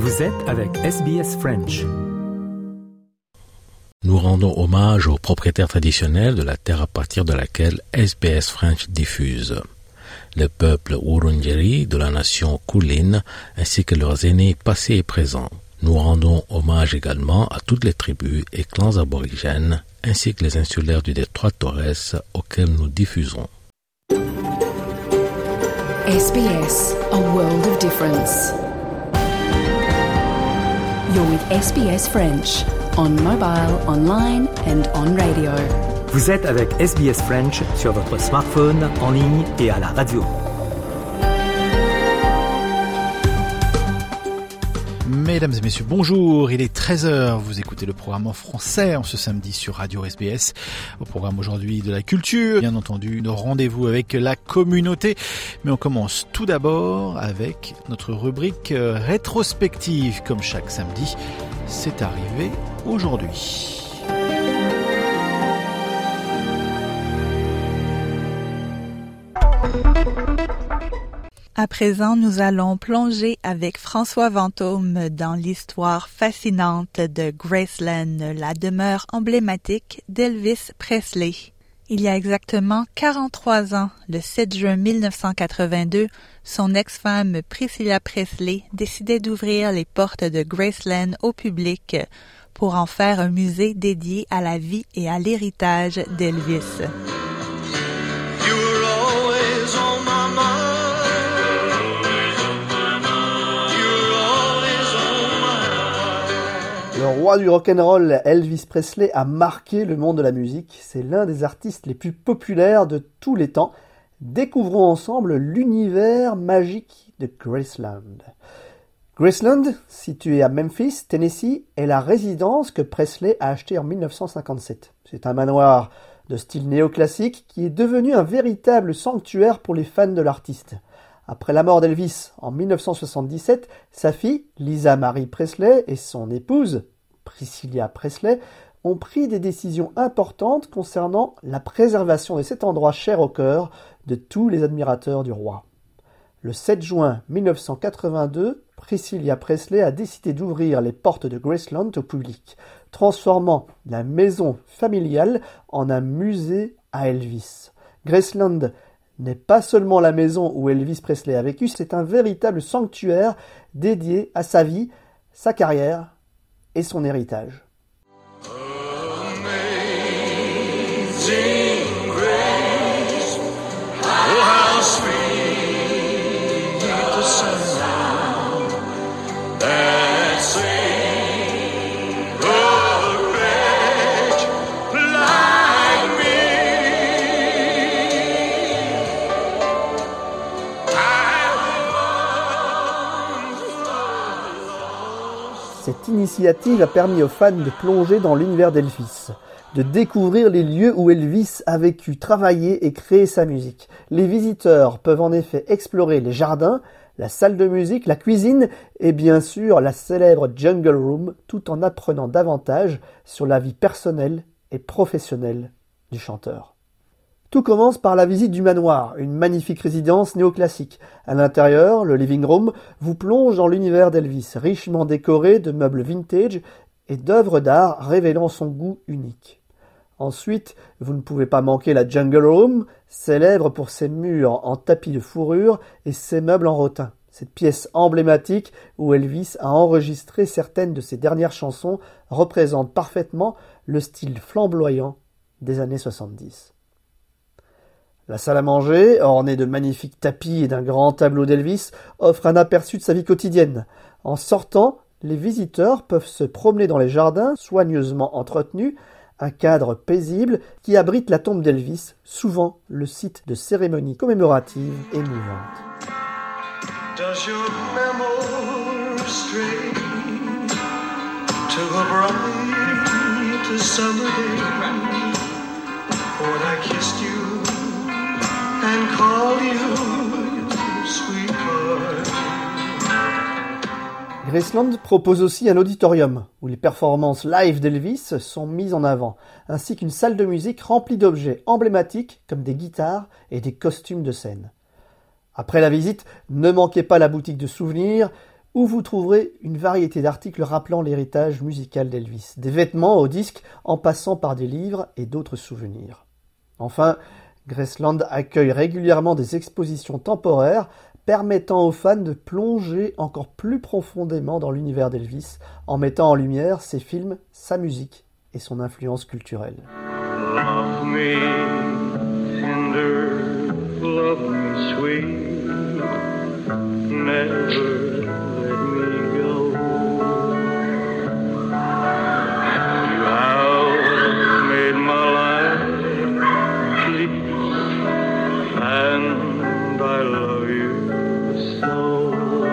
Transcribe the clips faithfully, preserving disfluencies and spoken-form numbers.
Vous êtes avec S B S French. Nous rendons hommage aux propriétaires traditionnels de la terre à partir de laquelle S B S French diffuse. Le peuple Wurundjeri de la nation Kulin ainsi que leurs aînés passés et présents. Nous rendons hommage également à toutes les tribus et clans aborigènes ainsi que les insulaires du détroit Torres auxquels nous diffusons. S B S, a world of difference. You're with S B S French, on mobile, online and on radio. Vous êtes avec S B S French sur votre smartphone, en ligne et à la radio. Mesdames et messieurs, bonjour, il est treize heures, vous écoutez le programme en français en ce samedi sur Radio S B S. Au programme aujourd'hui de la culture, bien entendu, nos rendez-vous avec la communauté. Mais on commence tout d'abord avec notre rubrique rétrospective, comme chaque samedi. C'est arrivé aujourd'hui. À présent, nous allons plonger avec François Vantôme dans l'histoire fascinante de Graceland, la demeure emblématique d'Elvis Presley. Il y a exactement quarante-trois ans, le sept juin mille neuf cent quatre-vingt-deux, son ex-femme Priscilla Presley décidait d'ouvrir les portes de Graceland au public pour en faire un musée dédié à la vie et à l'héritage d'Elvis. Le roi du rock'n'roll, Elvis Presley, a marqué le monde de la musique. C'est l'un des artistes les plus populaires de tous les temps. Découvrons ensemble l'univers magique de Graceland. Graceland, situé à Memphis, Tennessee, est la résidence que Presley a achetée en mille neuf cent cinquante-sept. C'est un manoir de style néoclassique qui est devenu un véritable sanctuaire pour les fans de l'artiste. Après la mort d'Elvis en mille neuf cent soixante-dix-sept, sa fille, Lisa Marie Presley, et son épouse, Priscilla Presley, ont pris des décisions importantes concernant la préservation de cet endroit cher au cœur de tous les admirateurs du roi. Le sept juin mille neuf cent quatre-vingt-deux, Priscilla Presley a décidé d'ouvrir les portes de Graceland au public, transformant la maison familiale en un musée à Elvis. Graceland n'est pas seulement la maison où Elvis Presley a vécu, c'est un véritable sanctuaire dédié à sa vie, sa carrière et son héritage. Amazing grace, oh how sweet the sound that saved a wretch like me. Cette initiative a permis aux fans de plonger dans l'univers d'Elvis, de découvrir les lieux où Elvis a vécu, travaillé et créé sa musique. Les visiteurs peuvent en effet explorer les jardins, la salle de musique, la cuisine et bien sûr la célèbre Jungle Room, tout en apprenant davantage sur la vie personnelle et professionnelle du chanteur. Tout commence par la visite du manoir, une magnifique résidence néoclassique. À l'intérieur, le living room vous plonge dans l'univers d'Elvis, richement décoré de meubles vintage et d'œuvres d'art révélant son goût unique. Ensuite, vous ne pouvez pas manquer la Jungle Room, célèbre pour ses murs en tapis de fourrure et ses meubles en rotin. Cette pièce emblématique où Elvis a enregistré certaines de ses dernières chansons représente parfaitement le style flamboyant des années soixante-dix. La salle à manger, ornée de magnifiques tapis et d'un grand tableau d'Elvis, offre un aperçu de sa vie quotidienne. En sortant, les visiteurs peuvent se promener dans les jardins, soigneusement entretenus, un cadre paisible qui abrite la tombe d'Elvis, souvent le site de cérémonies commémoratives émouvantes. Does your memory stray to a bright summer day when I kissed you and called you sweetheart? Graceland propose aussi un auditorium où les performances live d'Elvis sont mises en avant, ainsi qu'une salle de musique remplie d'objets emblématiques comme des guitares et des costumes de scène. Après la visite, ne manquez pas la boutique de souvenirs où vous trouverez une variété d'articles rappelant l'héritage musical d'Elvis, des vêtements aux disques en passant par des livres et d'autres souvenirs. Enfin, Graceland accueille régulièrement des expositions temporaires permettant aux fans de plonger encore plus profondément dans l'univers d'Elvis en mettant en lumière ses films, sa musique et son influence culturelle. Love me tender, love me sweet, never let me go. You have made my life complete, and I love you so.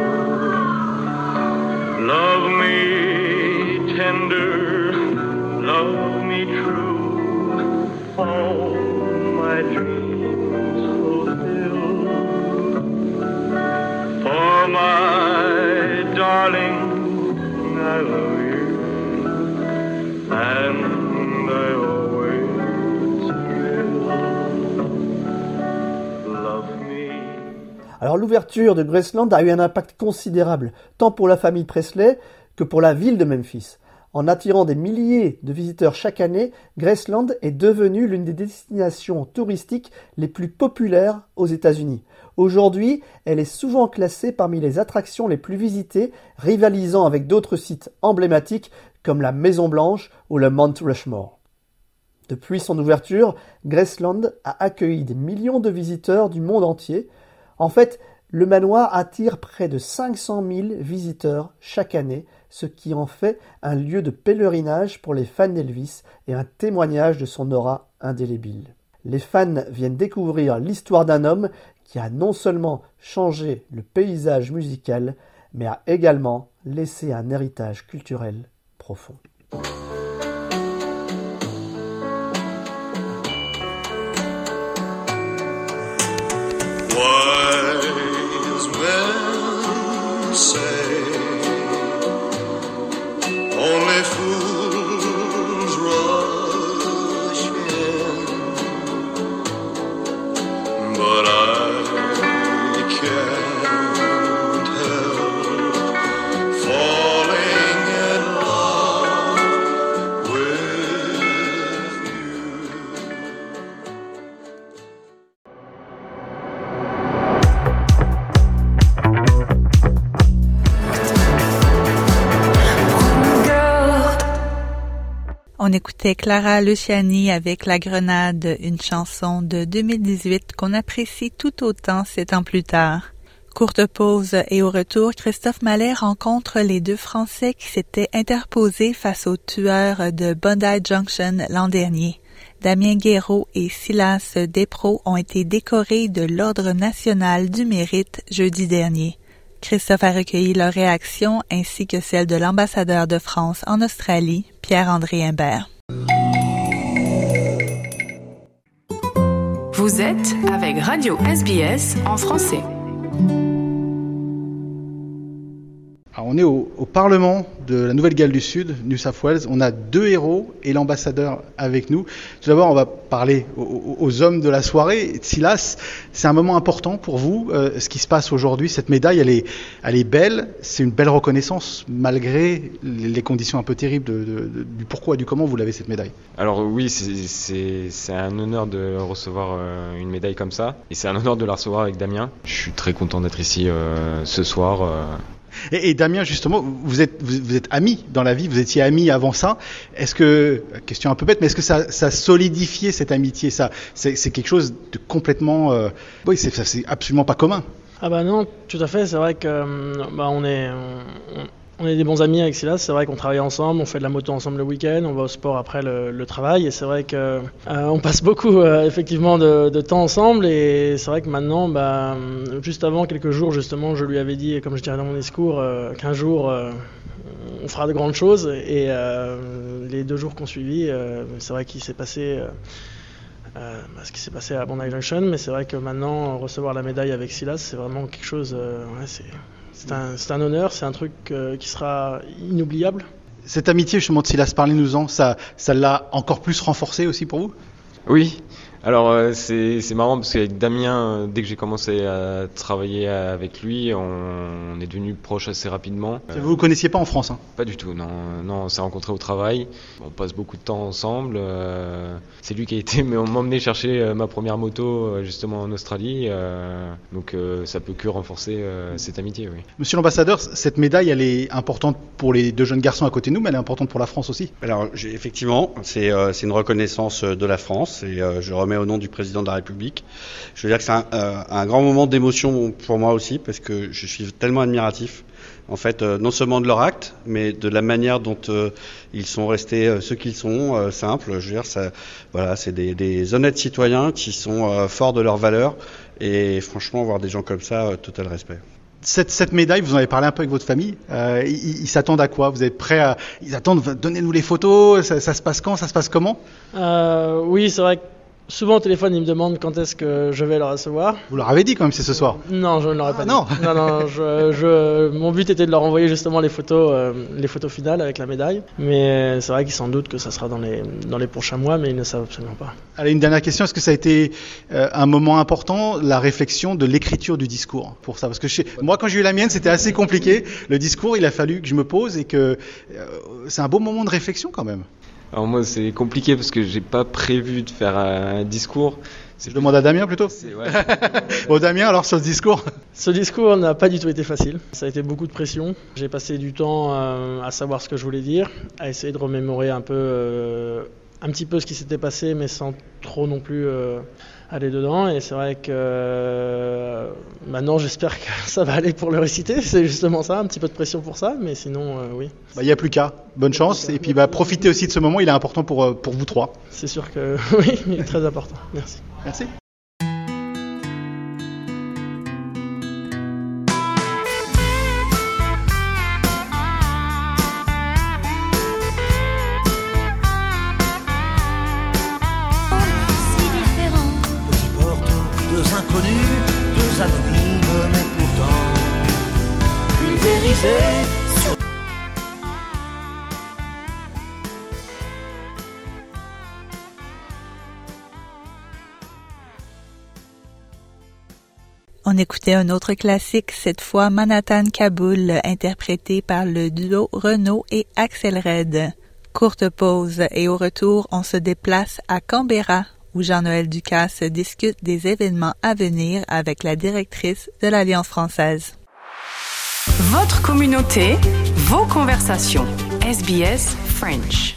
Love me tender, love me true, all my dreams fulfill. For my darling, I love you, and I always will. Love me. Alors l'ouverture de Graceland a eu un impact considérable, tant pour la famille Presley que pour la ville de Memphis. En attirant des milliers de visiteurs chaque année, Graceland est devenue l'une des destinations touristiques les plus populaires aux États-Unis. Aujourd'hui, elle est souvent classée parmi les attractions les plus visitées, rivalisant avec d'autres sites emblématiques comme la Maison Blanche ou le Mount Rushmore. Depuis son ouverture, Graceland a accueilli des millions de visiteurs du monde entier. En fait, le manoir attire près de cinq cent mille visiteurs chaque année, ce qui en fait un lieu de pèlerinage pour les fans d'Elvis et un témoignage de son aura indélébile. Les fans viennent découvrir l'histoire d'un homme qui a non seulement changé le paysage musical, mais a également laissé un héritage culturel profond. Wise men say only fools rush in, but I can't help falling in love with you. On écoutait Clara Luciani avec La Grenade, une chanson de deux mille dix-huit qu'on apprécie tout autant sept ans plus tard. Courte pause et au retour, Christophe Mallet rencontre les deux Français qui s'étaient interposés face aux tueurs de Bondi Junction l'an dernier. Damien Guéraud et Silas Despros ont été décorés de l'Ordre national du mérite jeudi dernier. Christophe a recueilli leurs réactions ainsi que celles de l'ambassadeur de France en Australie, Pierre-André Imbert. Vous êtes avec Radio S B S en français. Alors on est au, au Parlement de la Nouvelle-Galles du Sud, New South Wales. On a deux héros et l'ambassadeur avec nous. Tout d'abord, on va parler aux, aux hommes de la soirée. Silas, c'est un moment important pour vous, euh, ce qui se passe aujourd'hui. Cette médaille, elle est, elle est belle. C'est une belle reconnaissance, malgré les conditions un peu terribles de, de, de, du pourquoi et du comment vous l'avez, cette médaille. Alors oui, c'est, c'est, c'est un honneur de recevoir euh, une médaille comme ça. Et c'est un honneur de la recevoir avec Damien. Je suis très content d'être ici euh, ce soir. Euh, Et, et Damien, justement, vous êtes, vous, vous êtes amis dans la vie, vous étiez amis avant ça. Est-ce que, question un peu bête, mais est-ce que ça, ça a solidifié cette amitié, ça, c'est, c'est quelque chose de complètement, euh, oui, c'est, ça, c'est absolument pas commun. Ah bah non, tout à fait. C'est vrai que bah on est, on, on est des bons amis avec Silas. C'est vrai qu'on travaille ensemble, on fait de la moto ensemble le week-end, on va au sport après le, le travail. Et c'est vrai que euh, on passe beaucoup euh, effectivement de, de temps ensemble. Et c'est vrai que maintenant, bah, juste avant quelques jours justement, je lui avais dit, comme je dirais dans mon discours, euh, qu'un jour euh, on fera de grandes choses. Et euh, les deux jours qu'on suivi, euh, c'est vrai qu'il s'est passé. Euh, Euh, ce qui s'est passé à Bondi Junction, mais c'est vrai que maintenant recevoir la médaille avec Silas, c'est vraiment quelque chose, euh, ouais, c'est, c'est, un, c'est un honneur, c'est un truc euh, qui sera inoubliable. Cette amitié, justement, de Silas, parlez-nous-en, ça, ça l'a encore plus renforcé aussi pour vous ? Oui, Alors euh, c'est c'est marrant parce qu'avec Damien, euh, dès que j'ai commencé à travailler avec lui, on, on est devenu proche assez rapidement. Vous vous connaissiez pas en France, hein? Pas du tout, non. Non, on s'est rencontrés au travail. On passe beaucoup de temps ensemble. Euh, c'est lui qui a été m'emmener chercher euh, ma première moto euh, justement en Australie. Euh, donc euh, ça peut que renforcer euh, cette amitié, oui. Monsieur l'ambassadeur, cette médaille, elle est importante pour les deux jeunes garçons à côté de nous, mais elle est importante pour la France aussi. Alors j'ai, effectivement, c'est euh, c'est une reconnaissance de la France et euh, je remets au nom du président de la République. Je veux dire que c'est un, euh, un grand moment d'émotion pour moi aussi parce que je suis tellement admiratif. En fait, euh, non seulement de leur acte, mais de la manière dont euh, ils sont restés euh, ceux qu'ils sont, euh, simples. Je veux dire, ça, voilà, c'est des, des honnêtes citoyens qui sont euh, forts de leurs valeurs. Et franchement, voir des gens comme ça, euh, total respect. Cette, cette médaille, vous en avez parlé un peu avec votre famille. Euh, ils, ils s'attendent à quoi? Vous êtes prêts à... Ils attendent, donnez-nous les photos. Ça, ça se passe quand? Ça se passe comment? Euh, oui, c'est vrai que souvent au téléphone, ils me demandent quand est-ce que je vais le recevoir. Vous leur avez dit quand même, c'est ce soir? Non, je ne leur ai pas ah, dit. Non, non, non. Je, je, mon but était de leur envoyer justement les photos, euh, les photos finales avec la médaille. Mais c'est vrai qu'ils s'en doutent que ça sera dans les dans les prochains mois, mais ils ne savent absolument pas. Allez, une dernière question. Est-ce que ça a été euh, un moment important, la réflexion de l'écriture du discours pour ça? Parce que chez... moi, quand j'ai eu la mienne, c'était assez compliqué. Le discours, il a fallu que je me pose et que euh, c'est un beau moment de réflexion quand même. Alors moi c'est compliqué parce que j'ai pas prévu de faire un discours. C'est... Je demande à Damien plutôt. C'est, ouais. Bon Damien, alors sur ce discours. Ce discours n'a pas du tout été facile. Ça a été beaucoup de pression. J'ai passé du temps euh, à savoir ce que je voulais dire, à essayer de remémorer un peu, euh, un petit peu ce qui s'était passé, mais sans trop non plus euh, aller dedans. Et c'est vrai que euh, maintenant j'espère que ça va aller pour le réciter. C'est justement ça, un petit peu de pression pour ça, mais sinon euh, oui. Bah, il n'y a plus qu'à. Bonne chance. Et puis bah, profitez aussi de ce moment, il est important pour, pour vous trois. C'est sûr que oui, il est très important. Merci. Merci. Deux anonymes, mais pourtant pulvérisés sur... On écoutait un autre classique, cette fois Manhattan Kaboul, interprété par le duo Renaud et Axel Red. Courte pause et au retour, on se déplace à Canberra, où Jean-Noël Ducasse discute des événements à venir avec la directrice de l'Alliance française. Votre communauté, vos conversations. S B S French.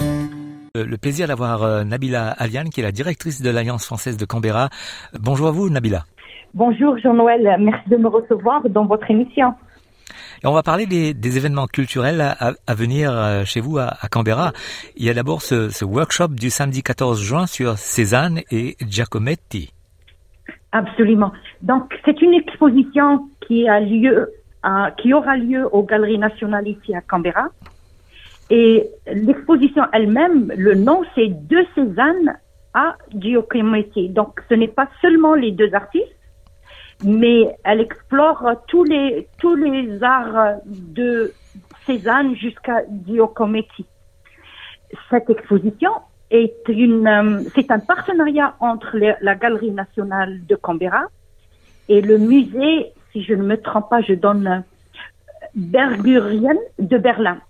Le plaisir d'avoir euh, Nabila Aliane, qui est la directrice de l'Alliance française de Canberra. Bonjour à vous, Nabila. Bonjour Jean-Noël, merci de me recevoir dans votre émission. Et on va parler des, des événements culturels à, à venir chez vous à, à Canberra. Il y a d'abord ce, ce workshop du samedi quatorze juin sur Cézanne et Giacometti. Absolument. Donc c'est une exposition qui a lieu, euh, qui aura lieu aux Galeries nationales ici à Canberra. Et l'exposition elle-même, le nom c'est De Cézanne à Giacometti. Donc ce n'est pas seulement les deux artistes, mais elle explore tous les tous les arts de Cézanne jusqu'à Giacometti. Cette exposition est une euh, c'est un partenariat entre les, la Galerie nationale de Canberra et le musée, si je ne me trompe pas, je donne Bergurien de Berlin,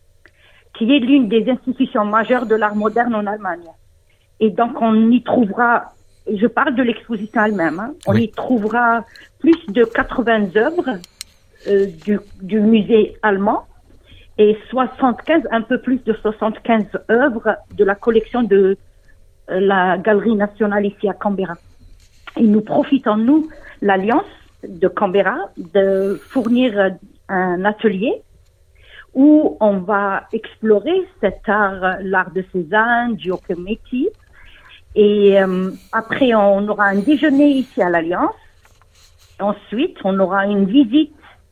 qui est l'une des institutions majeures de l'art moderne en Allemagne. Et donc on y trouvera, je parle de l'exposition elle-même, hein. On oui. y trouvera plus de quatre-vingts œuvres euh, du, du musée allemand et soixante-quinze, un peu plus de soixante-quinze œuvres de la collection de euh, la Galerie nationale ici à Canberra. Et nous profitons, nous, l'Alliance de Canberra, de fournir un atelier où on va explorer cet art, l'art de Cézanne, Giacometti. Et euh, après, on aura un déjeuner ici à l'Alliance. Ensuite, on aura une visite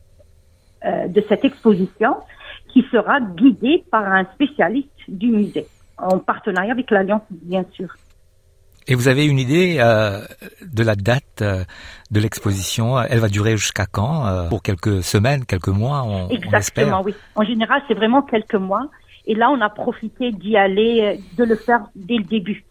euh, de cette exposition qui sera guidée par un spécialiste du musée, en partenariat avec l'Alliance, bien sûr. Et vous avez une idée euh, de la date euh, de l'exposition? Elle va durer jusqu'à quand? euh, Pour quelques semaines, quelques mois, on, Exactement, on espère. Oui. En général, c'est vraiment quelques mois. Et là, on a profité d'y aller, de le faire dès le début.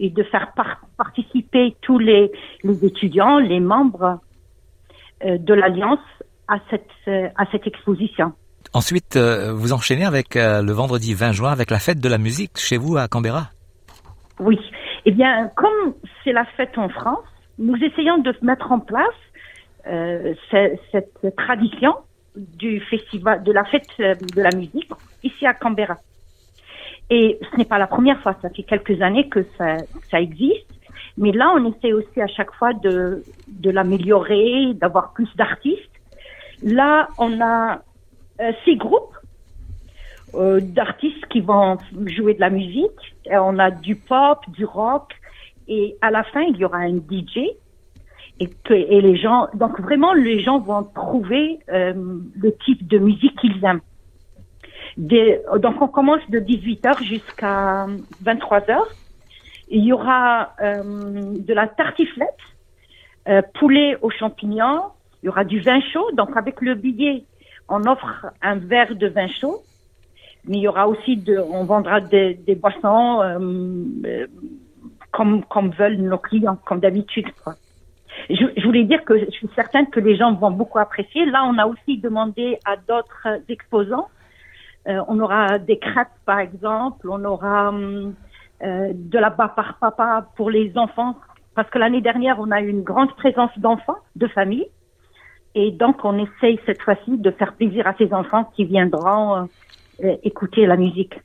et de faire par- participer tous les, les étudiants, les membres euh, de l'Alliance à cette, euh, à cette exposition. Ensuite, euh, vous enchaînez avec euh, le vendredi vingt juin avec la fête de la musique chez vous à Canberra. Oui. Eh bien, comme c'est la fête en France, nous essayons de mettre en place euh, cette, cette tradition du festival, de la fête de la musique ici à Canberra. Et ce n'est pas la première fois, ça fait quelques années que ça, ça existe. Mais là, on essaie aussi à chaque fois de, de l'améliorer, d'avoir plus d'artistes. Là, on a euh, six groupes euh, d'artistes qui vont jouer de la musique. Et on a du pop, du rock, et à la fin, il y aura un D J. Et, que, et les gens, donc vraiment, les gens vont trouver euh, le type de musique qu'ils aiment. Des, donc, on commence de dix-huit heures jusqu'à vingt-trois heures. Il y aura euh, de la tartiflette, euh, poulet aux champignons. Il y aura du vin chaud. Donc, avec le billet, on offre un verre de vin chaud. Mais il y aura aussi de, on vendra des, des boissons euh, euh, comme comme veulent nos clients, comme d'habitude, quoi. Je, je voulais dire que je suis certaine que les gens vont beaucoup apprécier. Là, on a aussi demandé à d'autres exposants. Euh, on aura des crêpes, par exemple. On aura euh, de la Bapar Papa pour les enfants. Parce que l'année dernière, on a eu une grande présence d'enfants, de familles. Et donc, on essaye cette fois-ci de faire plaisir à ces enfants qui viendront euh, écouter la musique.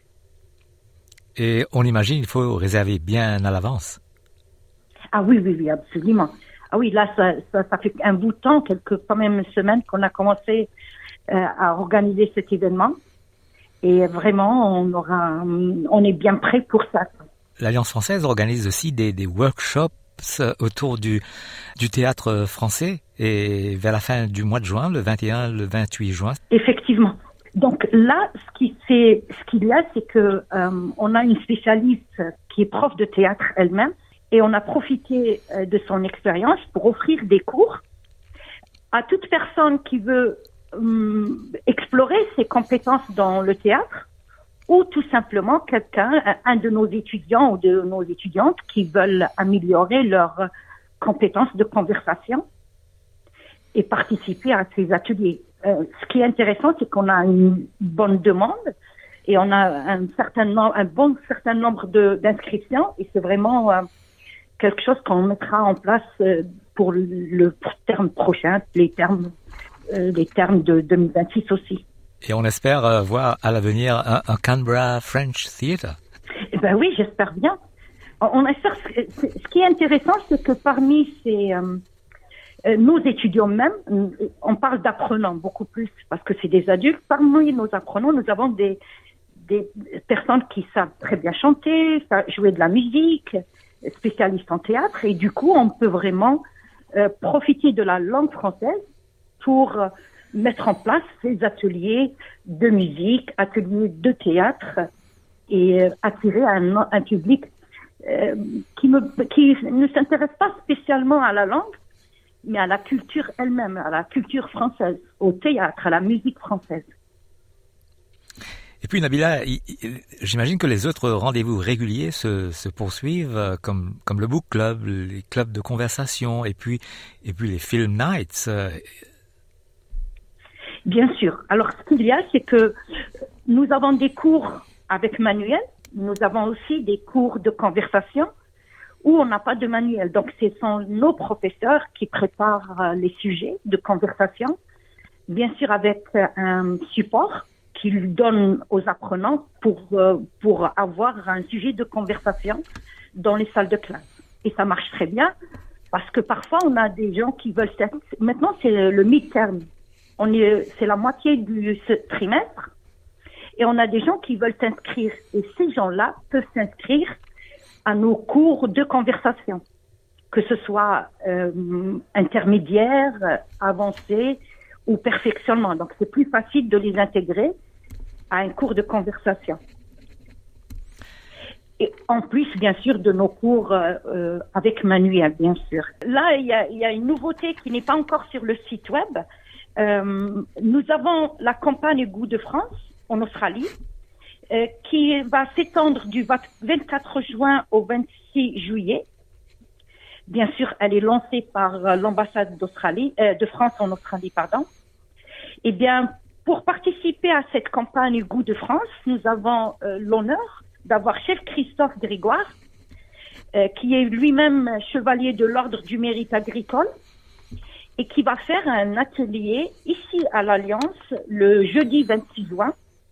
Et on imagine, il faut réserver bien à l'avance. Ah oui, oui, oui, absolument. Ah oui, là, ça, ça, ça fait un bout de temps, quelques, quand même une semaine qu'on a commencé euh, à organiser cet événement. Et vraiment, on aura, on est bien prêt pour ça. L'Alliance française organise aussi des, des workshops autour du, du théâtre français et vers la fin du mois de juin, le vingt et un, le vingt-huit juin. Effectivement. Donc là, ce qui c'est, ce qu'il y a, c'est que euh, on a une spécialiste qui est prof de théâtre elle-même. Et on a profité de son expérience pour offrir des cours à toute personne qui veut hum, explorer ses compétences dans le théâtre ou tout simplement quelqu'un, un de nos étudiants ou de nos étudiantes qui veulent améliorer leurs compétences de conversation et participer à ces ateliers. Euh, ce qui est intéressant, c'est qu'on a une bonne demande et on a un certain nombre, un bon certain nombre de, d'inscriptions et c'est vraiment euh, quelque chose qu'on mettra en place euh, pour le, le terme prochain, les termes, euh, les termes de deux mille vingt-six aussi. Et on espère euh, voir à l'avenir un, un Canberra French Theatre. Eh ben oui, j'espère bien. On, on espère. Ce qui est intéressant, c'est que parmi ces euh, euh, nos étudiants même, on parle d'apprenants beaucoup plus parce que c'est des adultes. Parmi nos apprenants, nous avons des des personnes qui savent très bien chanter, jouer de la musique, spécialistes en théâtre, et du coup, on peut vraiment euh, profiter de la langue française pour euh, mettre en place ces ateliers de musique, ateliers de théâtre, et euh, attirer un, un public euh, qui, me, qui ne s'intéresse pas spécialement à la langue, mais à la culture elle-même, à la culture française, au théâtre, à la musique française. Et puis Nabila, j'imagine que les autres rendez-vous réguliers se, se poursuivent, comme, comme le book club, les clubs de conversation, et puis, et puis les film nights. Bien sûr. Alors ce qu'il y a, c'est que nous avons des cours avec manuel, nous avons aussi des cours de conversation où on n'a pas de manuel. Donc ce sont nos professeurs qui préparent les sujets de conversation, bien sûr avec un support qu'ils donnent aux apprenants pour euh, pour avoir un sujet de conversation dans les salles de classe. Et ça marche très bien parce que parfois on a des gens qui veulent s'inscrire. Maintenant c'est le mid-term, on est c'est la moitié du ce trimestre et on a des gens qui veulent s'inscrire et ces gens-là peuvent s'inscrire à nos cours de conversation, que ce soit euh, intermédiaire, avancé ou perfectionnement. Donc c'est plus facile de les intégrer à un cours de conversation. Et en plus, bien sûr, de nos cours euh, avec manuel, bien sûr. Là, il y a, il y a une nouveauté qui n'est pas encore sur le site web. Euh, nous avons la campagne Goût de France en Australie. euh, qui va s'étendre du vingt-quatre juin au vingt-six juillet. Bien sûr, elle est lancée par euh, l'ambassade d'Australie, euh, de France en Australie, pardon. Eh bien, pour participer à cette campagne Goût de France, nous avons euh, l'honneur d'avoir chef Christophe Grégoire, euh, qui est lui-même chevalier de l'Ordre du Mérite agricole, et qui va faire un atelier ici à l'Alliance le jeudi vingt-six juin.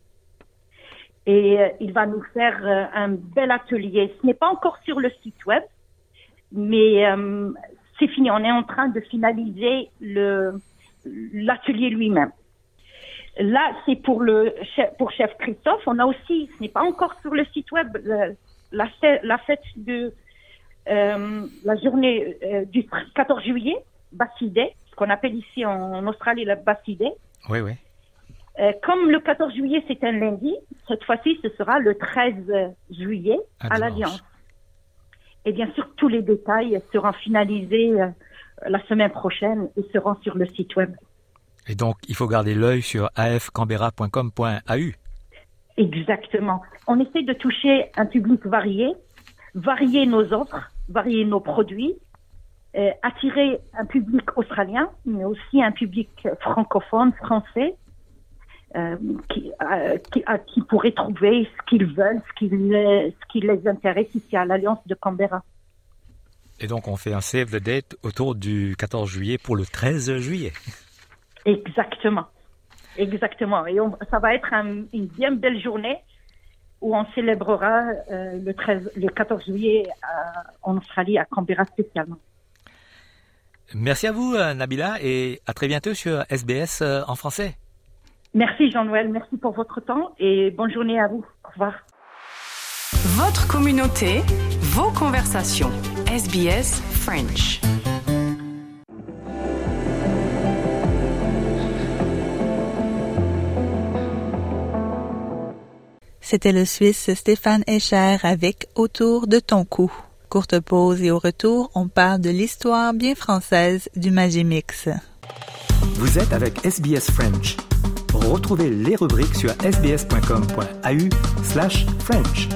Et euh, il va nous faire euh, un bel atelier. Ce n'est pas encore sur le site web, mais euh, c'est fini. On est en train de finaliser le l'atelier lui-même. Là, c'est pour le chef, pour chef Christophe. On a aussi, ce n'est pas encore sur le site web, euh, la, la fête de euh, la journée euh, du quatorze juillet. Bassy Day, ce qu'on appelle ici en, en Australie la Bassy Day. Oui, oui. Euh, comme le quatorze juillet, c'est un lundi, cette fois-ci, ce sera le treize juillet à, à l'Alliance. Et bien sûr, tous les détails seront finalisés euh, la semaine prochaine et seront sur le site web. Et donc, il faut garder l'œil sur a f canberra point com point a u. Exactement. On essaie de toucher un public varié, varier nos offres, varier nos produits, Euh, attirer un public australien, mais aussi un public francophone, français, euh, qui, euh, qui, à, qui pourrait trouver ce qu'ils veulent, ce qui, les, ce qui les intéresse ici à l'Alliance de Canberra. Et donc, on fait un save the date autour du quatorze juillet pour le treize juillet. Exactement. Exactement. Et on, ça va être un, une bien belle journée où on célébrera euh, le, treize, le quatorze juillet à, en Australie, à Canberra spécialement. Merci à vous, Nabila, et à très bientôt sur S B S en français. Merci Jean-Noël, merci pour votre temps et bonne journée à vous. Au revoir. Votre communauté, vos conversations. S B S French. C'était le Suisse Stéphane Escher avec Autour de ton cou. Courte pause et au retour, on parle de l'histoire bien française du Magimix. Vous êtes avec S B S French. Retrouvez les rubriques sur s b s point com point a u slash French.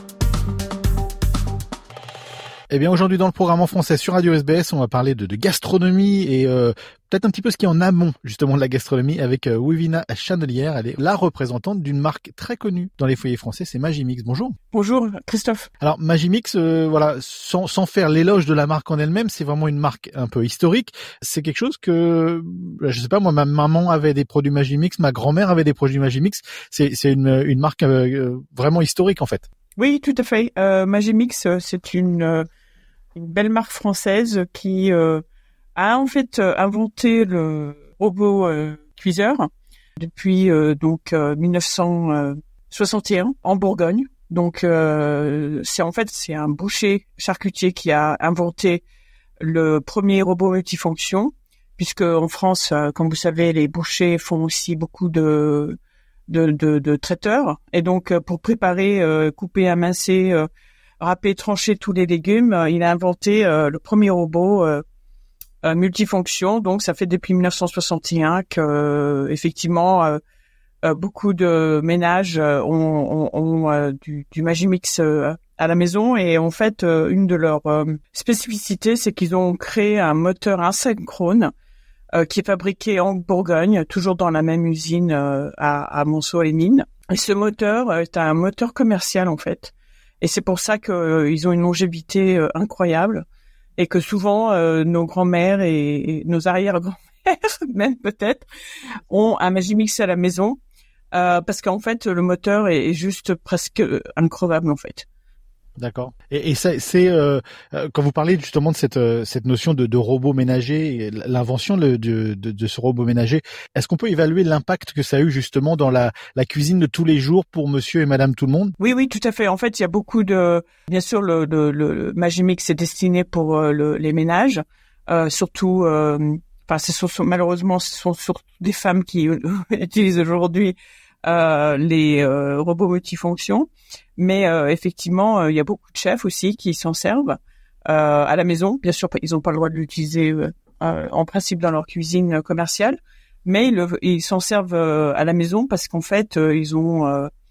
Eh bien, aujourd'hui, dans le programme en français sur Radio S B S, on va parler de, de gastronomie et euh, peut-être un petit peu ce qui est en amont, justement, de la gastronomie avec euh, Wivina Chandelière. Elle est la représentante d'une marque très connue dans les foyers français, c'est Magimix. Bonjour. Bonjour, Christophe. Alors, Magimix, euh, voilà, sans, sans faire l'éloge de la marque en elle-même, c'est vraiment une marque un peu historique. C'est quelque chose que, je sais pas, moi, ma maman avait des produits Magimix, ma grand-mère avait des produits Magimix. C'est, c'est une, une marque euh, vraiment historique, en fait. Oui, tout à fait. Euh, Magimix, c'est une... Euh... une belle marque française qui euh, a en fait euh, inventé le robot euh, cuiseur depuis euh, donc euh, mille neuf cent soixante et un en Bourgogne. Donc euh, c'est en fait c'est un boucher charcutier qui a inventé le premier robot multifonction, puisque en France, euh, comme vous savez, les bouchers font aussi beaucoup de de, de, de traiteurs, et donc euh, pour préparer, euh, couper, amincer, euh, râper, trancher tous les légumes, euh, il a inventé euh, le premier robot euh, euh, multifonction. Donc ça fait depuis mille neuf cent soixante et un que euh, effectivement euh, euh, beaucoup de ménages euh, ont, ont, ont euh, du, du Magimix euh, à la maison, et en fait euh, une de leurs euh, spécificités, c'est qu'ils ont créé un moteur asynchrone euh, qui est fabriqué en Bourgogne, toujours dans la même usine euh, à, à Monceau-les-Mines. Et ce moteur euh, est un moteur commercial en fait. Et c'est pour ça qu'ils euh, ont une longévité euh, incroyable, et que souvent euh, nos grands-mères et, et nos arrière-grands-mères, même peut-être, ont un Magimix à la maison, euh, parce qu'en fait le moteur est, est juste presque increvable en fait. D'accord. Et, et ça, c'est euh, quand vous parlez justement de cette euh, cette notion de, de robot ménager, l'invention de, de, de ce robot ménager, est-ce qu'on peut évaluer l'impact que ça a eu justement dans la, la cuisine de tous les jours pour Monsieur et Madame tout le monde? Oui, oui, tout à fait. En fait, il y a beaucoup de, bien sûr, le, le, le Magimix est destiné pour euh, le, les ménages, euh, surtout. Euh, enfin, ce sont malheureusement, ce sont surtout des femmes qui utilisent aujourd'hui euh, les euh, robots multifonctions. Mais euh, effectivement, euh, il y a beaucoup de chefs aussi qui s'en servent euh, à la maison. Bien sûr, ils n'ont pas le droit de l'utiliser euh, euh, en principe dans leur cuisine commerciale, mais ils, le, ils s'en servent euh, à la maison parce qu'en fait, euh, ils ont euh,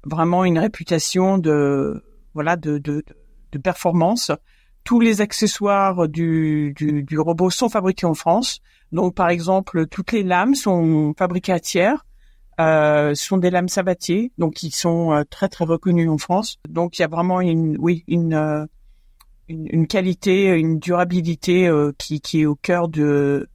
vraiment une réputation de voilà de de, de performance. Tous les accessoires du, du du robot sont fabriqués en France. Donc par exemple, toutes les lames sont fabriquées à Thiers. Euh, sont des lames Sabatier, donc qui sont euh, très très reconnues en France. Donc il y a vraiment une oui une euh, une, une qualité, une durabilité euh, qui qui est au cœur de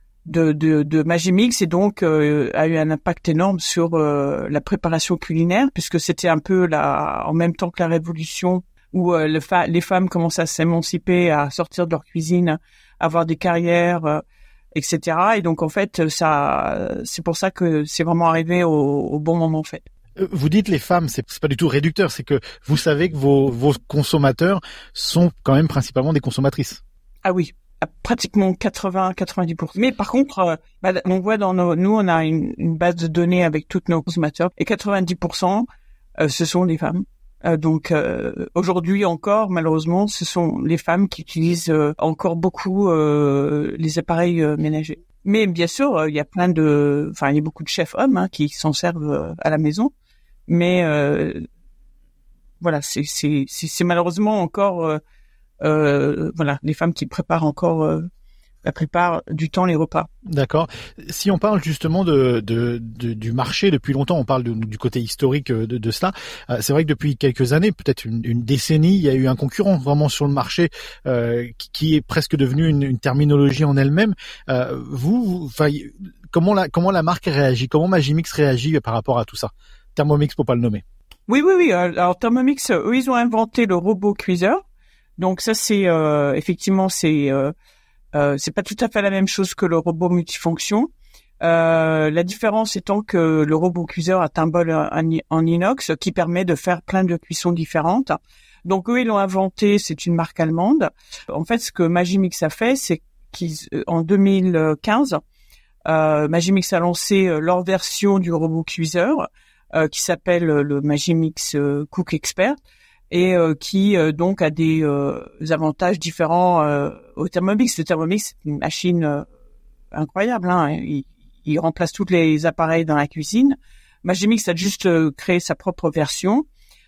de de, de Magimix et donc euh, a eu un impact énorme sur euh, la préparation culinaire puisque c'était un peu la en même temps que la révolution où euh, le fa- les femmes commençaient à s'émanciper, à sortir de leur cuisine, à avoir des carrières. Euh, et cetera. Et donc, en fait, ça, c'est pour ça que c'est vraiment arrivé au, au bon moment, en fait. Vous dites les femmes, c'est, c'est pas du tout réducteur, c'est que vous savez que vos, vos consommateurs sont quand même principalement des consommatrices. Ah oui, pratiquement quatre-vingts à quatre-vingt-dix pour cent. Mais par contre, euh, bah, on voit dans nos, nous, on a une, une base de données avec tous nos consommateurs et quatre-vingt-dix pour cent, euh, ce sont des femmes. Euh, donc euh, aujourd'hui encore, malheureusement, ce sont les femmes qui utilisent euh, encore beaucoup euh, les appareils euh, ménagers. Mais bien sûr, il euh, y a plein de, enfin, il y a beaucoup de chefs hommes hein, qui s'en servent euh, à la maison. Mais euh, voilà, c'est, c'est, c'est, c'est malheureusement encore, euh, euh, voilà, les femmes qui préparent encore euh, la plupart du temps les repas. D'accord. Si on parle justement de, de, de du marché depuis longtemps, on parle de, du côté historique de, de cela. Euh, c'est vrai que depuis quelques années, peut-être une, une décennie, il y a eu un concurrent vraiment sur le marché euh, qui, qui est presque devenu une, une terminologie en elle-même. Euh, vous, enfin, comment la comment la marque réagit, comment Magimix réagit par rapport à tout ça? Thermomix pour pas le nommer. Oui, oui, oui. Alors Thermomix, eux, ils ont inventé le robot cuiseur. Donc ça, c'est euh, effectivement, c'est euh, Euh, c'est pas tout à fait la même chose que le robot multifonction. Euh, la différence étant que le robot cuiseur a un bol en, en inox qui permet de faire plein de cuissons différentes. Donc eux, ils l'ont inventé, c'est une marque allemande. En fait, ce que Magimix a fait, c'est qu'en deux mille quinze, euh, Magimix a lancé leur version du robot cuiseur euh, qui s'appelle le Magimix euh, Cook Expert. Et euh, qui euh, donc a des euh, avantages différents euh, au Thermomix. Le Thermomix, c'est une machine euh, incroyable. Hein. Il, il remplace tous les appareils dans la cuisine. Magimix a juste euh, créé sa propre version.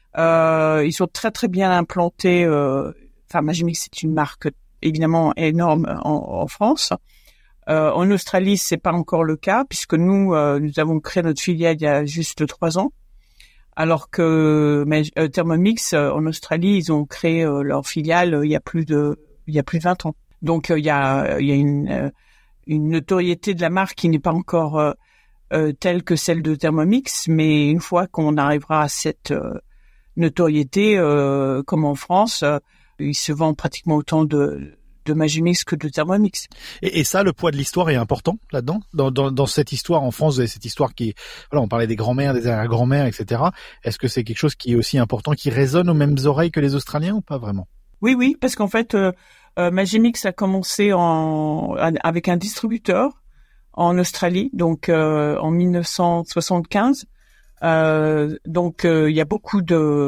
Euh, ils sont très très bien implantés. Euh, enfin, Magimix, c'est une marque évidemment énorme en, en France. Euh, en Australie, c'est pas encore le cas puisque nous euh, nous avons créé notre filiale il y a juste trois ans. Alors que mais, euh, Thermomix euh, en Australie, ils ont créé euh, leur filiale euh, il y a plus de il y a plus de vingt ans. Donc euh, il y a il y a une euh, une notoriété de la marque qui n'est pas encore euh, euh, telle que celle de Thermomix, mais une fois qu'on arrivera à cette euh, notoriété, euh, comme en France, euh, il se vend pratiquement autant de de Magimix que de Thermomix. Et, et ça, le poids de l'histoire est important là-dedans, dans, dans, dans cette histoire en France, vous avez cette histoire qui est, voilà, on parlait des grands-mères, des arrière-grands-mères, et cetera. Est-ce que c'est quelque chose qui est aussi important, qui résonne aux mêmes oreilles que les Australiens ou pas vraiment? Oui, oui, parce qu'en fait, euh, euh, Magimix a commencé en avec un distributeur en Australie, donc euh, en mille neuf cent soixante-quinze. Euh, donc euh, il y a beaucoup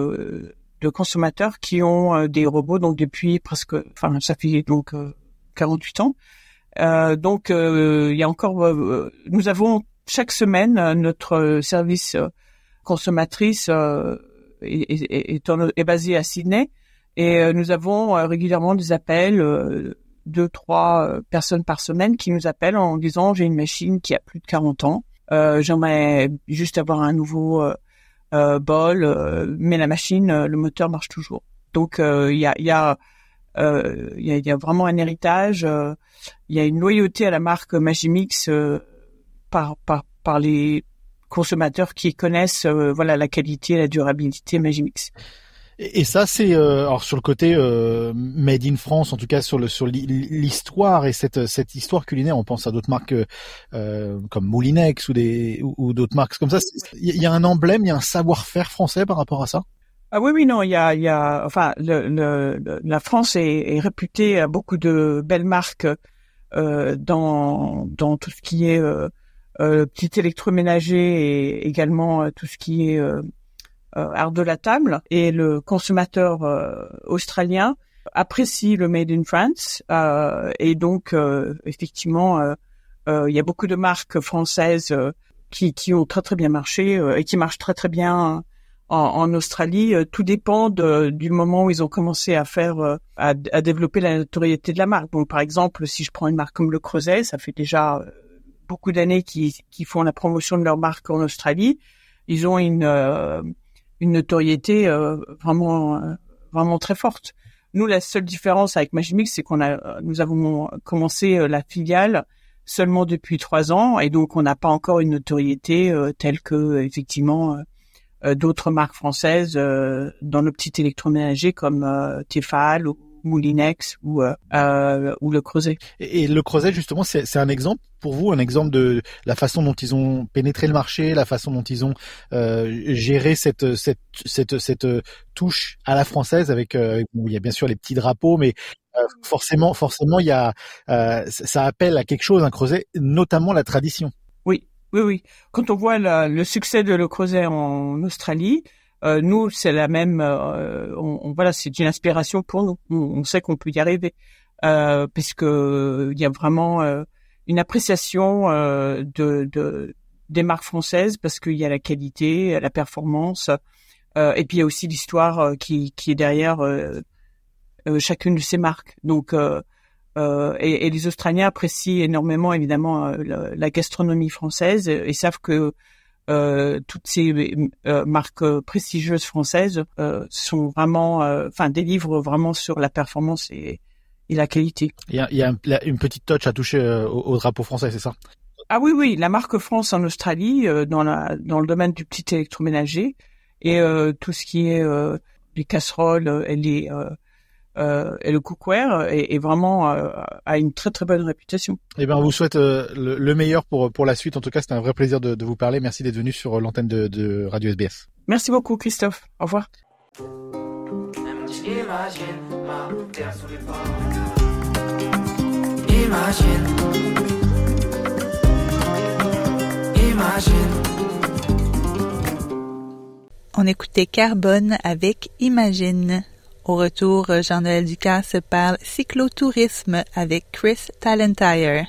de de consommateurs qui ont euh, des robots donc depuis presque, enfin ça fait donc euh, quarante-huit ans. Euh, donc euh, il y a encore, euh, nous avons chaque semaine euh, notre service euh, consommatrice euh, est, est, est, en, est basé à Sydney et euh, nous avons euh, régulièrement des appels, euh, deux trois euh, personnes par semaine qui nous appellent en disant j'ai une machine qui a plus de quarante ans, euh, j'aimerais juste avoir un nouveau euh, Euh, bol, euh, mais la machine, euh, le moteur marche toujours. Donc il euh, y a il y a il euh, y, a, y a vraiment un héritage, il euh, y a une loyauté à la marque Magimix euh, par par par les consommateurs qui connaissent euh, voilà la qualité, la durabilité Magimix. Et, et ça, c'est euh, alors sur le côté euh, made in France, en tout cas sur le sur l'histoire et cette cette histoire culinaire. On pense à d'autres marques euh, comme Moulinex ou des ou, ou d'autres marques comme ça. Il y a un emblème, il y a un savoir-faire français par rapport à ça. Ah oui, oui, non, il y a, il y a, enfin, le, le, le, la France est, est réputée à beaucoup de belles marques euh, dans dans tout ce qui est euh, euh, petit électroménager et également euh, tout ce qui est euh, Euh, art de la table, et le consommateur euh, australien apprécie le Made in France euh, et donc euh, effectivement il euh, euh, y a beaucoup de marques françaises euh, qui qui ont très très bien marché euh, et qui marchent très très bien en, en Australie, euh, tout dépend de, du moment où ils ont commencé à faire, euh, à, à développer la notoriété de la marque. Donc, par exemple, si je prends une marque comme Le Creuset, ça fait déjà euh, beaucoup d'années qu'ils, qu'ils font la promotion de leur marque en Australie. Ils ont une, euh, une notoriété euh, vraiment, euh, vraiment très forte. Nous, la seule différence avec Magimix, c'est qu'on a, nous avons commencé euh, la filiale seulement depuis trois ans, et donc on n'a pas encore une notoriété euh, telle que effectivement euh, d'autres marques françaises euh, dans le petit électroménager comme euh, Tefal ou Moulinex ou euh, euh, ou Le Creuset. Et, et Le Creuset, justement, c'est, c'est un exemple pour vous, un exemple de la façon dont ils ont pénétré le marché, la façon dont ils ont euh, géré cette cette cette cette touche à la française avec, euh, il y a bien sûr les petits drapeaux, mais euh, forcément forcément il y a euh, ça appelle à quelque chose, un Creuset, notamment la tradition. Oui, oui, oui. Quand on voit la, le succès de Le Creuset en Australie, Euh, nous, c'est la même. Euh, on, on, voilà, c'est une inspiration pour nous. On, on sait qu'on peut y arriver, euh, puisque il y a vraiment euh, une appréciation euh, de, de des marques françaises, parce qu'il y a la qualité, la performance, euh, et puis il y a aussi l'histoire euh, qui, qui est derrière euh, euh, chacune de ces marques. Donc, euh, euh, et, et les Australiens apprécient énormément, évidemment, euh, la, la gastronomie française et, et savent que Euh, toutes ces euh, marques prestigieuses françaises euh, sont vraiment, enfin, euh, délivrent vraiment sur la performance et, et la qualité. Il y a, il y a un, une petite touch à toucher euh, au, au drapeau français, c'est ça? Ah oui, oui, la marque France en Australie, euh, dans la dans le domaine du petit électroménager, et euh, tout ce qui est euh, les casseroles et les euh, Euh, et le cookware est, est vraiment euh, a une très très bonne réputation. Eh ben, on vous souhaite euh, le, le meilleur pour pour la suite. En tout cas, c'était un vrai plaisir de, de vous parler. Merci d'être venu sur l'antenne de, de Radio S B S. Merci beaucoup, Christophe. Au revoir. Imagine ma terre sous les pas. Imagine. Imagine. On écoutait Carbone avec Imagine. Au retour, Jean-Noël Ducasse parle cyclotourisme avec Chris Talentire.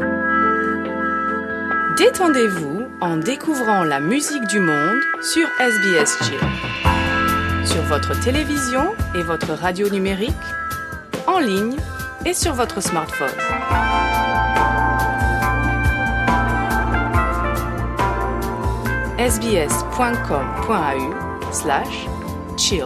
Détendez-vous en découvrant la musique du monde sur S B S Chill. Sur votre télévision et votre radio numérique, en ligne et sur votre smartphone. sbs.com.au slash chill.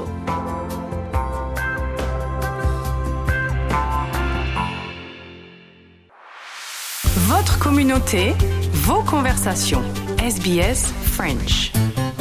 Votre communauté, vos conversations. S B S French.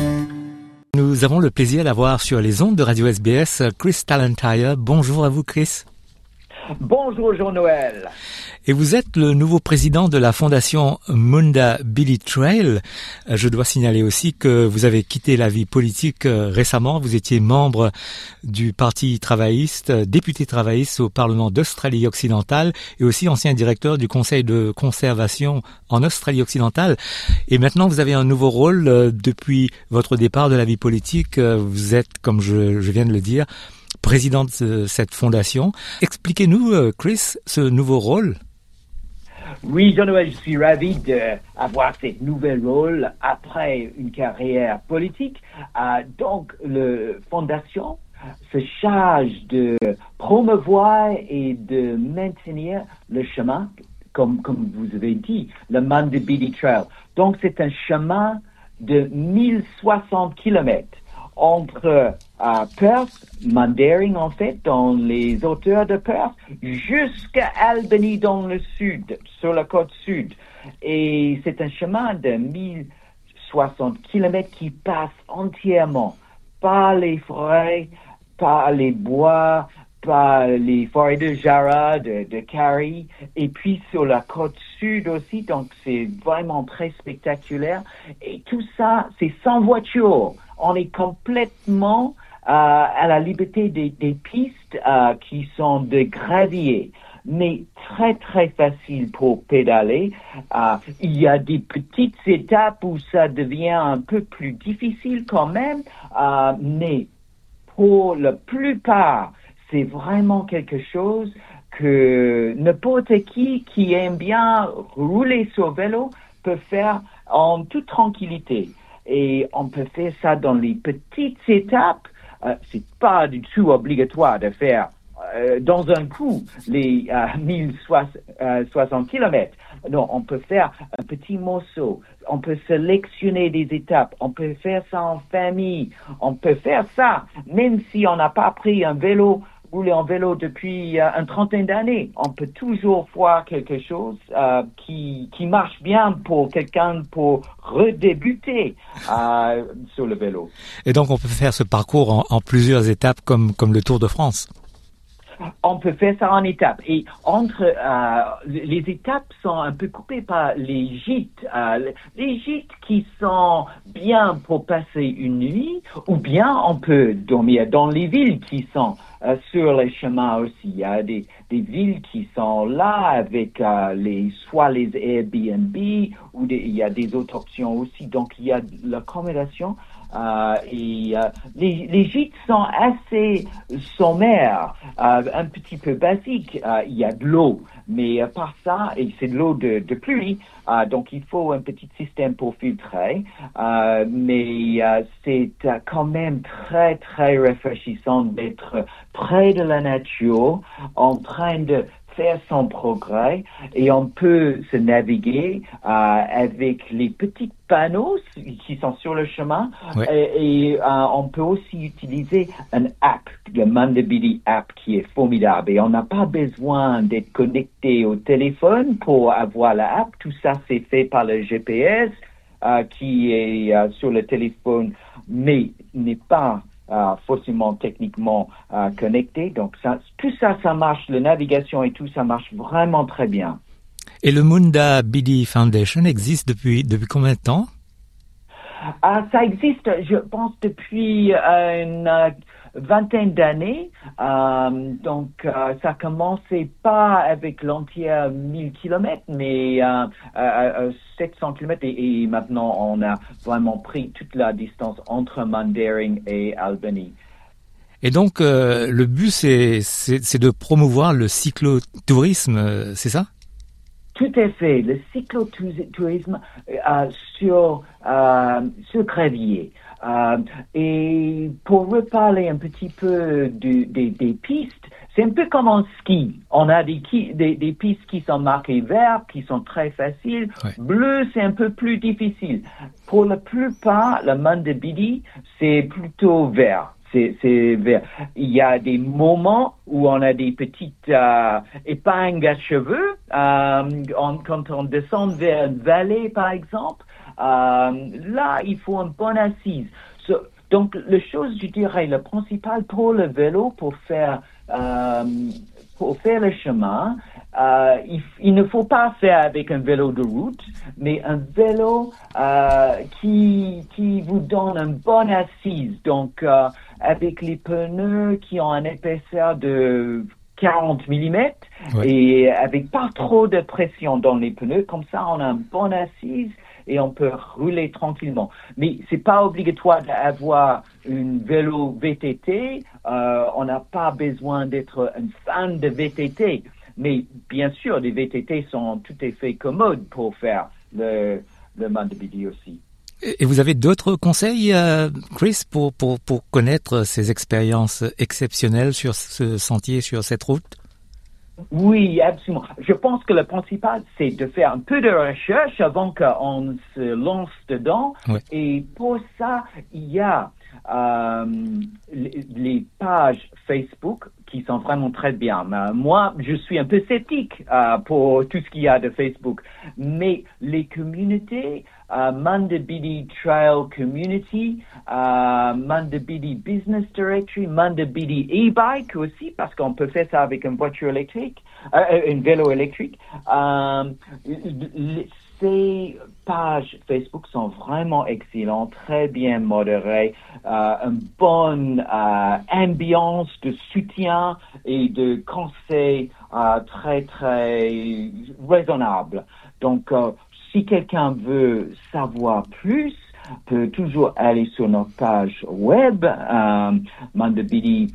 Nous avons le plaisir d'avoir sur les ondes de Radio S B S Chris Talentire. Bonjour à vous, Chris. Bonjour Jean-Noël. Et vous êtes le nouveau président de la fondation Munda Billy Trail. Je dois signaler aussi que vous avez quitté la vie politique récemment. Vous étiez membre du Parti travailliste, député travailliste au Parlement d'Australie occidentale et aussi ancien directeur du Conseil de conservation en Australie occidentale. Et maintenant, vous avez un nouveau rôle depuis votre départ de la vie politique. Vous êtes, comme je, je viens de le dire, président de cette fondation. Expliquez-nous, Chris, ce nouveau rôle. Oui, Jean-Noël, je suis ravi d'avoir ce nouvel rôle après une carrière politique. Euh, donc, la fondation se charge de promouvoir et de maintenir le chemin, comme, comme vous avez dit, le Munda Billy Trail. Donc, c'est un chemin de mille soixante kilomètres entre uh, Perth, Mundaring en fait, dans les hauteurs de Perth, jusqu'à Albany dans le sud, sur la côte sud. Et c'est un chemin de mille soixante kilomètres qui passe entièrement par les forêts, par les bois, par les forêts de Jarrah, de, de Carrie, et puis sur la côte sud aussi, donc c'est vraiment très spectaculaire. Et tout ça, c'est sans voiture. On est complètement euh, à la liberté des, des pistes euh, qui sont de gravier, mais très très facile pour pédaler. Euh, il y a des petites étapes où ça devient un peu plus difficile quand même, euh, mais pour la plupart, c'est vraiment quelque chose que n'importe qui qui aime bien rouler sur vélo peut faire en toute tranquillité. et on peut faire ça dans les petites étapes. Euh, c'est pas du tout obligatoire de faire euh, dans un coup les euh, mille soixante kilomètres. Non, on peut faire un petit morceau. On peut sélectionner des étapes. On peut faire ça en famille. On peut faire ça même si on n'a pas pris un vélo, roulé en vélo depuis euh, une trentaine d'années. On peut toujours voir quelque chose euh, qui qui marche bien pour quelqu'un pour redébuter euh, sur le vélo. Et donc on peut faire ce parcours en, en plusieurs étapes comme comme le Tour de France. On peut faire ça en étapes. Et entre euh, les étapes sont un peu coupées par les gîtes. Euh, les gîtes qui sont bien pour passer une nuit, ou bien on peut dormir dans les villes qui sont euh, sur les chemins aussi. Il y a des, des villes qui sont là avec euh, les soit les Airbnb ou des, il y a des autres options aussi. Donc il y a l'accommodation. Euh, et euh, les, les gîtes sont assez sommaires, euh, un petit peu basiques. Euh, il y a de l'eau, mais à part ça, et c'est de l'eau de, de pluie, euh, donc il faut un petit système pour filtrer. Euh, mais euh, c'est euh, quand même très très rafraîchissant d'être près de la nature, en train de faire son progrès, et on peut se naviguer euh, avec les petits panneaux qui sont sur le chemin. Ouais. Et, et euh, on peut aussi utiliser un app, le Mandibidi app, qui est formidable. Et on n'a pas besoin d'être connecté au téléphone pour avoir la app. Tout ça, c'est fait par le G P S euh, qui est euh, sur le téléphone, mais n'est pas Uh, forcément techniquement uh, connecté. Donc ça, tout ça, ça marche, la navigation et tout, ça marche vraiment très bien. Et le Munda Bidi Foundation existe depuis depuis combien de temps? Uh, ça existe, je pense, depuis uh, une uh, vingtaine d'années. Um, donc uh, ça commençait pas avec l'entière mille kilomètres, mais uh, uh, uh, sept cents kilomètres, et, et maintenant on a vraiment pris toute la distance entre Mandering et Albany. Et donc euh, le but c'est, c'est c'est de promouvoir le cyclotourisme, c'est ça? Tout à fait, le cyclotourisme euh, sur euh, sur Crévier. Euh, et pour reparler un petit peu du, des, des pistes, c'est un peu comme en ski. On a des, des, des pistes qui sont marquées vert, qui sont très faciles. Ouais. Bleu, c'est un peu plus difficile. Pour la plupart, le Mandibidi, c'est plutôt vert. C'est, c'est vert. Il y a des moments où on a des petites euh, épingles à cheveux. Euh, on, quand on descend vers une vallée, par exemple, euh, là, il faut une bonne assise. So, donc, la chose, je dirais, le principal pour le vélo, pour faire, euh, pour faire le chemin, euh, il, il ne faut pas faire avec un vélo de route, mais un vélo euh, qui, qui vous donne une bonne assise. Donc, euh, avec les pneus qui ont une épaisseur de quarante millimètres, ouais. Et avec pas trop de pression dans les pneus, comme ça on a une bonne assise et on peut rouler tranquillement. Mais c'est pas obligatoire d'avoir une vélo V T T, euh, on n'a pas besoin d'être un fan de V T T, mais bien sûr les V T T sont tout à fait commodes pour faire le, le Mandibidi aussi. Et vous avez d'autres conseils, euh, Chris, pour, pour, pour connaître ces expériences exceptionnelles sur ce sentier, sur cette route? Oui, absolument. Je pense que le principal, c'est de faire un peu de recherche avant qu'on se lance dedans. Oui. Et pour ça, il y a euh, les, les pages Facebook qui sont vraiment très bien. Euh, moi, je suis un peu sceptique euh, pour tout ce qu'il y a de Facebook. Mais les communautés, uh, Mandibidi Trail Community, uh, Mandibidi Business Directory, Mandibidi e-bike aussi, parce qu'on peut faire ça avec une voiture électrique, euh, un vélo électrique. Um, ces pages Facebook sont vraiment excellentes, très bien modérées, euh, une bonne euh, ambiance de soutien et de conseils euh, très très raisonnables. Donc, euh, si quelqu'un veut savoir plus, peut toujours aller sur notre page web, euh, mandibidi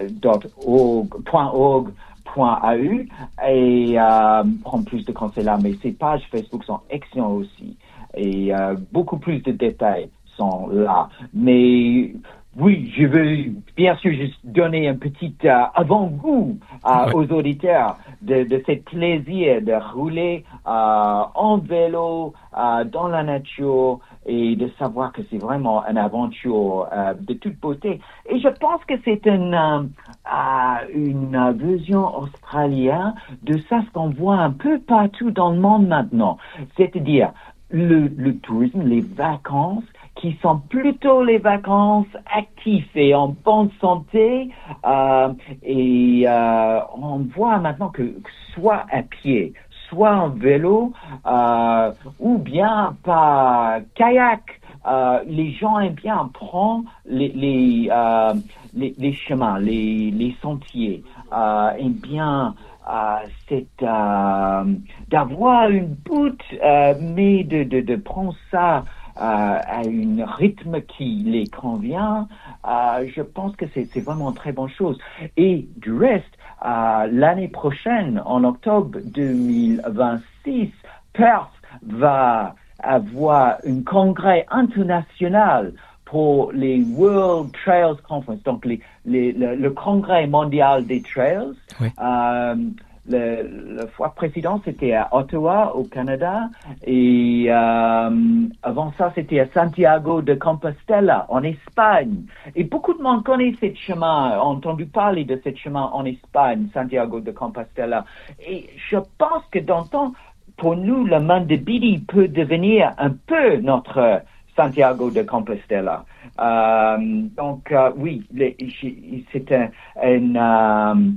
point org point a u, et euh, prendre plus de conseils là. Mais ces pages Facebook sont excellentes aussi. Et euh, beaucoup plus de détails façon-là. Mais oui, je veux bien sûr juste donner un petit euh, avant-goût euh, Ouais. aux auditeurs de, de ce plaisir de rouler euh, en vélo euh, dans la nature et de savoir que c'est vraiment une aventure euh, de toute beauté. Et je pense que c'est une, euh, euh, une version australienne de ça ce qu'on voit un peu partout dans le monde maintenant. C'est-à-dire le, le tourisme, les vacances, qui sont plutôt les vacances actives et en bonne santé. Euh, et euh, on voit maintenant que soit à pied, soit en vélo, euh, ou bien par kayak, euh, les gens aiment bien prendre les, les, euh, les, les chemins, les, les sentiers, euh, aiment bien euh, c'est euh, d'avoir une bout, euh, mais de, de, de prendre ça Euh, à un rythme qui les convient, euh, je pense que c'est, c'est vraiment une très bonne chose. Et du reste, euh, l'année prochaine, en octobre deux mille vingt-six, Perth va avoir un congrès international pour les World Trails Conference, donc les, les, le, le congrès mondial des trails. Oui. Euh, Le, la fois précédente, c'était à Ottawa, au Canada, et euh, avant ça, c'était à Santiago de Compostela, en Espagne. Et beaucoup de monde connaît ce chemin, a entendu parler de ce chemin en Espagne, Santiago de Compostela. Et je pense que dans le temps, pour nous, le Mandibidi peut devenir un peu notre Santiago de Compostela. Euh, donc, euh, oui, les, c'est un... un euh,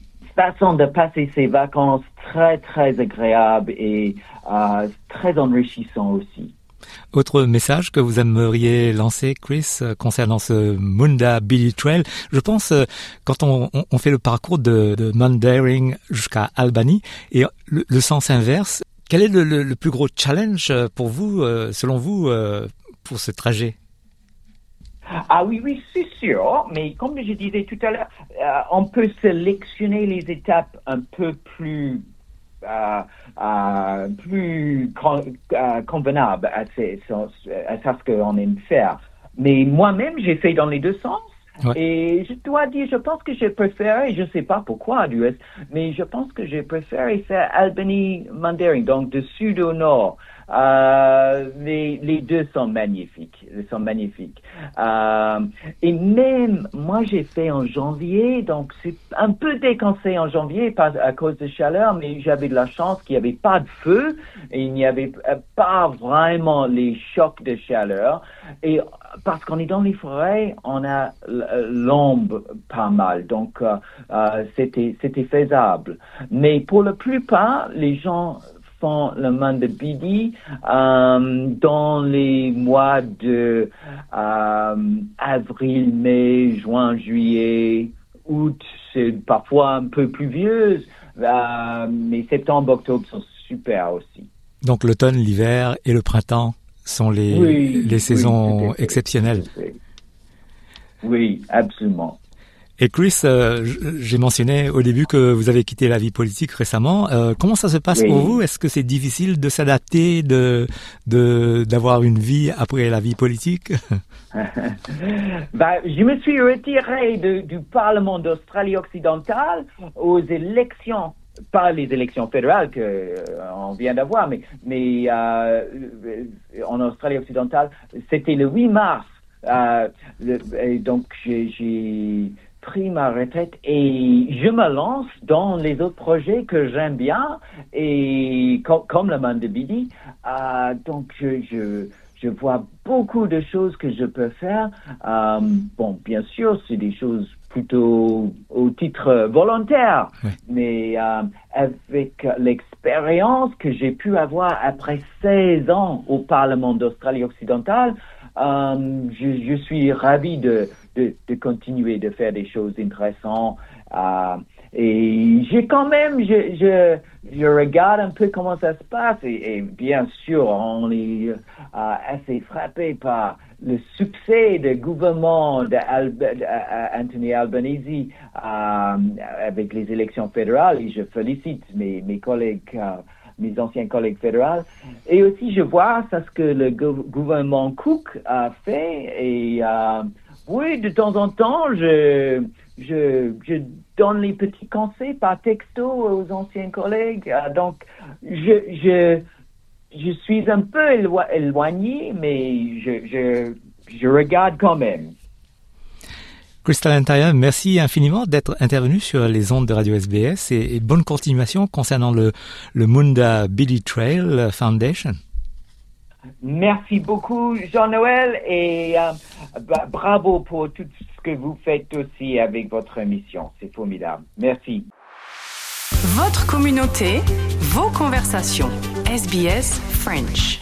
façon de passer ses vacances très, très agréable et euh, très enrichissant aussi. Autre message que vous aimeriez lancer, Chris, concernant ce Munda Billy Trail. Je pense, quand on, on fait le parcours de, de Mundaring jusqu'à Albany, et le, le sens inverse, quel est le, le, le plus gros challenge pour vous, selon vous, pour ce trajet? Ah oui, oui, c'est sûr, mais comme je disais tout à l'heure, euh, on peut sélectionner les étapes un peu plus euh, euh, plus con, euh, convenables à, ces, à ça ce qu'on aime faire. Mais moi-même, j'ai fait dans les deux sens. Ouais. Et je dois dire, je pense que j'ai préféré, je ne sais pas pourquoi du reste, mais je pense que j'ai préféré faire Albany-Mundaring, donc de sud au nord. Euh, les, les deux sont magnifiques, ils sont magnifiques. Euh, et même, moi j'ai fait en janvier, donc c'est un peu déconseillé en janvier pas à cause de chaleur, mais j'avais de la chance qu'il n'y avait pas de feu et il n'y avait pas vraiment les chocs de chaleur. Et parce qu'on est dans les forêts, on a l'ombre pas mal, donc euh, euh, c'était c'était faisable. Mais pour la plupart, les gens font le Mandibidi euh, dans les mois de euh, avril, mai, juin, juillet, août, c'est parfois un peu pluvieuse, euh, mais septembre, octobre sont super aussi. Donc l'automne, l'hiver et le printemps sont les, oui, les saisons oui, exceptionnelles. Oui, absolument. Et Chris, euh, j'ai mentionné au début que vous avez quitté la vie politique récemment. Euh, comment ça se passe oui. pour vous? Est-ce que c'est difficile de s'adapter, de, de, d'avoir une vie après la vie politique? bah, je me suis retiré de, du Parlement d'Australie occidentale aux élections. Pas les élections fédérales que euh, on vient d'avoir, mais, mais euh, en Australie occidentale, c'était le huit mars. Euh, le, et donc, j'ai, j'ai pris ma retraite et je me lance dans les autres projets que j'aime bien, et com- comme le Mandibidi. Euh, donc, je... je Je vois beaucoup de choses que je peux faire. Euh, bon, bien sûr, c'est des choses plutôt au titre volontaire, oui. mais euh, avec l'expérience que j'ai pu avoir après seize ans au Parlement d'Australie occidentale, euh, je, je suis ravi de, de, de continuer de faire des choses intéressantes. Euh, Et j'ai quand même, je, je, je regarde un peu comment ça se passe et, et bien sûr, on est euh, assez frappé par le succès du gouvernement d'Anthony Albanese euh, avec les élections fédérales et je félicite mes, mes collègues euh, mes anciens collègues fédéraux. Et aussi, je vois ça ce que le gou- gouvernement Cook a fait. Et euh, oui, de temps en temps, je, je, je donne les petits conseils par texto aux anciens collègues. Euh, donc, je, je, je suis un peu élo- éloigné, mais je, je, je regarde quand même. Crystal Antaya, merci infiniment d'être intervenu sur les ondes de Radio S B S et, et bonne continuation concernant le, le Munda Billy Trail Foundation. Merci beaucoup, Jean-Noël, et euh, bah, bravo pour tout ce que vous faites aussi avec votre émission. C'est formidable. Merci. Votre communauté, vos conversations. S B S French.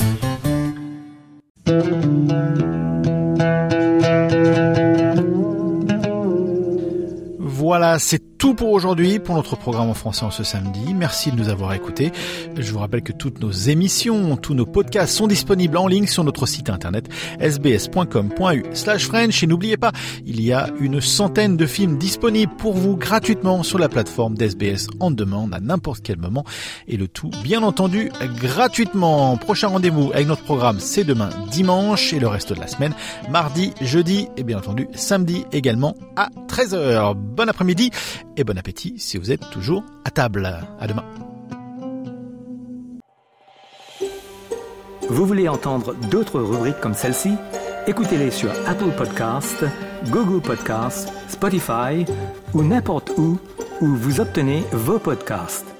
Voilà, c'est tout pour aujourd'hui, pour notre programme en français en ce samedi. Merci de nous avoir écoutés. Je vous rappelle que toutes nos émissions, tous nos podcasts sont disponibles en ligne sur notre site internet s b s point com point a u slash French. Et n'oubliez pas, il y a une centaine de films disponibles pour vous gratuitement sur la plateforme d'S B S On Demand à n'importe quel moment. Et le tout, bien entendu, gratuitement. Prochain rendez-vous avec notre programme, c'est demain dimanche et le reste de la semaine, mardi, jeudi et bien entendu samedi également à treize heures. Bon après-midi et bon appétit si vous êtes toujours à table. À demain. Vous voulez entendre d'autres rubriques comme celle-ci? Écoutez-les sur Apple Podcasts, Google Podcasts, Spotify ou n'importe où où vous obtenez vos podcasts.